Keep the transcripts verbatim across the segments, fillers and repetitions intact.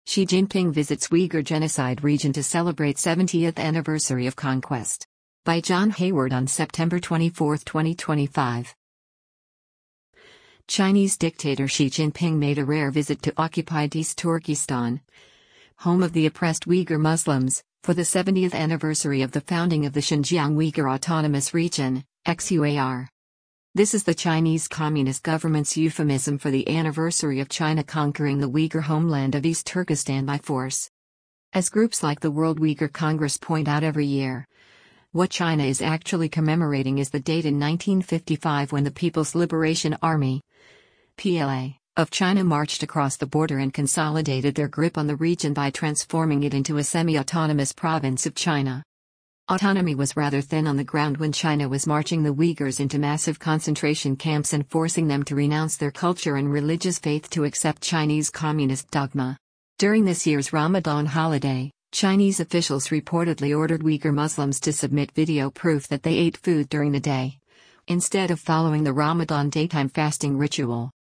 Xi Jinping visits Uyghur genocide region to celebrate seventieth anniversary of conquest. By John Hayward on September twenty-fourth, twenty twenty-five. Chinese dictator Xi Jinping made a rare visit to occupied East Turkestan, home of the oppressed Uyghur Muslims, for the seventieth anniversary of the founding of the Xinjiang Uyghur Autonomous Region, X U A R. This is the Chinese Communist government's euphemism for the anniversary of China conquering the Uyghur homeland of East Turkestan by force. As groups like the World Uyghur Congress point out every year, what China is actually commemorating is the date in nineteen fifty-five when the People's Liberation Army, P L A, of China marched across the border and consolidated their grip on the region by transforming it into a semi-autonomous province of China. Autonomy was rather thin on the ground when China was marching the Uyghurs into massive concentration camps and forcing them to renounce their culture and religious faith to accept Chinese communist dogma. During this year's Ramadan holiday, Chinese officials reportedly ordered Uyghur Muslims to submit video proof that they ate food during the day, instead of following the Ramadan daytime fasting ritual.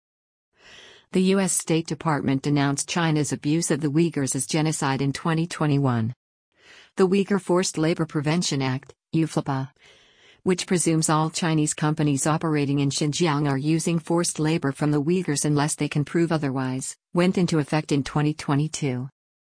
The U S State Department denounced China's abuse of the Uyghurs as genocide in twenty twenty-one. The Uyghur Forced Labor Prevention Act, U F L P A, which presumes all Chinese companies operating in Xinjiang are using forced labor from the Uyghurs unless they can prove otherwise, went into effect in twenty twenty-two.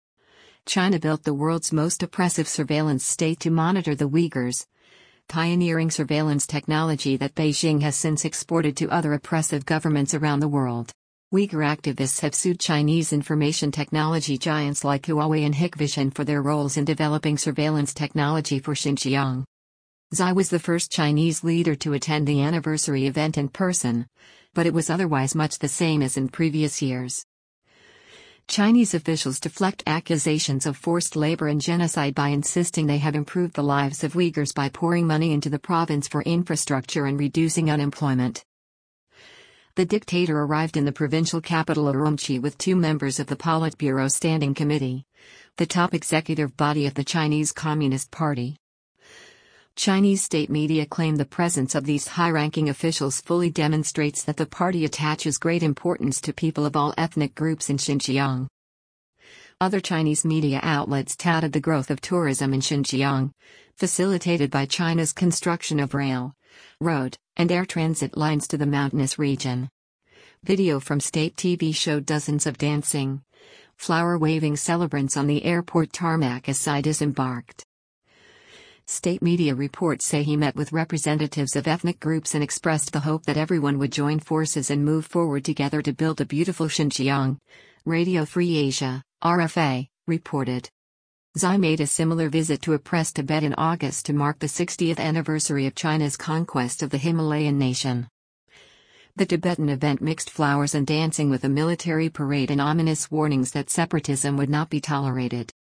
China built the world's most oppressive surveillance state to monitor the Uyghurs, pioneering surveillance technology that Beijing has since exported to other oppressive governments around the world. Uyghur activists have sued Chinese information technology giants like Huawei and Hikvision for their roles in developing surveillance technology for Xinjiang. Xi was the first Chinese leader to attend the anniversary event in person, but it was otherwise much the same as in previous years. Chinese officials deflect accusations of forced labor and genocide by insisting they have improved the lives of Uyghurs by pouring money into the province for infrastructure and reducing unemployment. The dictator arrived in the provincial capital Urumqi with two members of the Politburo Standing Committee, the top executive body of the Chinese Communist Party. Chinese state media claim the presence of these high-ranking officials fully demonstrates that the party attaches great importance to people of all ethnic groups in Xinjiang. Other Chinese media outlets touted the growth of tourism in Xinjiang, facilitated by China's construction of rail, road, and air transit lines to the mountainous region. Video from state T V showed dozens of dancing, flower-waving celebrants on the airport tarmac as Xi disembarked. State media reports say he met with representatives of ethnic groups and expressed the hope that everyone would join forces and move forward together to build a beautiful Xinjiang. Radio Free Asia, R F A, reported. Xi made a similar visit to oppressed Tibet in August to mark the sixtieth anniversary of China's conquest of the Himalayan nation. The Tibetan event mixed flowers and dancing with a military parade and ominous warnings that separatism would not be tolerated.